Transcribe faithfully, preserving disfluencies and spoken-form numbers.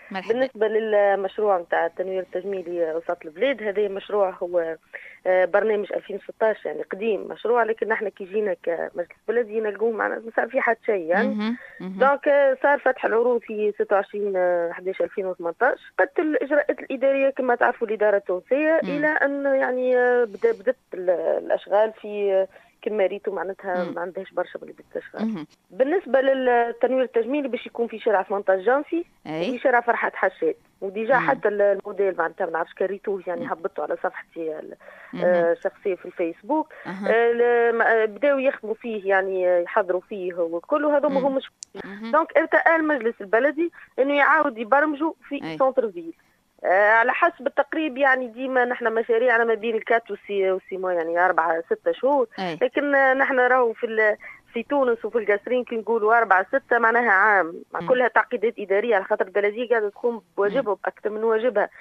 مرحبا. بالنسبة للمشروع نتاع التنوير التجميلي وسط البلاد، هذا مشروع هو آه، برنامج ألفين وستطاش، يعني قديم مشروع، لكن نحن كي جينا كمجلس بلدي نلقوه معنا ما صار في حد شيء يعني. اها اها دونك آه، صار فتح العروض في ستة وعشرين حداش ألفين وثمنطاش، بدت الإجراءات الإدارية كما تعرفوا الإدارة التونسية، إلى أن يعني آه، بدا- بدت ال- الأشغال في آه، كما ريتوا معناتها ما عندهاش برشا باللي بدت أشغال. اها. بالنسبة للتنوير التجميلي باش يكون في شارع ثمنطاش جانسي اي. وفي شارع فرحات حشاد، وديجا مم. حتى الموديل معناتها ما نعرفش كريتوه يعني، هبطته على صفحتي اها الشخصيه في الفيسبوك. اها آه، ل- ما- بداوا يخدموا فيه يعني آه، يحضروا فيه وكل هذوما مم. همش. اها. دونك ارتأى المجلس البلدي انه يعاود يبرمجوا في اي. سونتر فيل. آه، على حسب التقريب يعني، ديما نحن مشاريعنا ما بين الكات والسي والسيما يعني أربعة ستة شهور، اي. لكن آه، نحن راهو في ال- في تونس وفي القصرين كي نقولوا أربعة ستة معناها عام، مع مم. كلها تعقيدات إدارية، على خاطر البلدية قاعدة تقوم مم. بواجبها بأكثر من واجبها.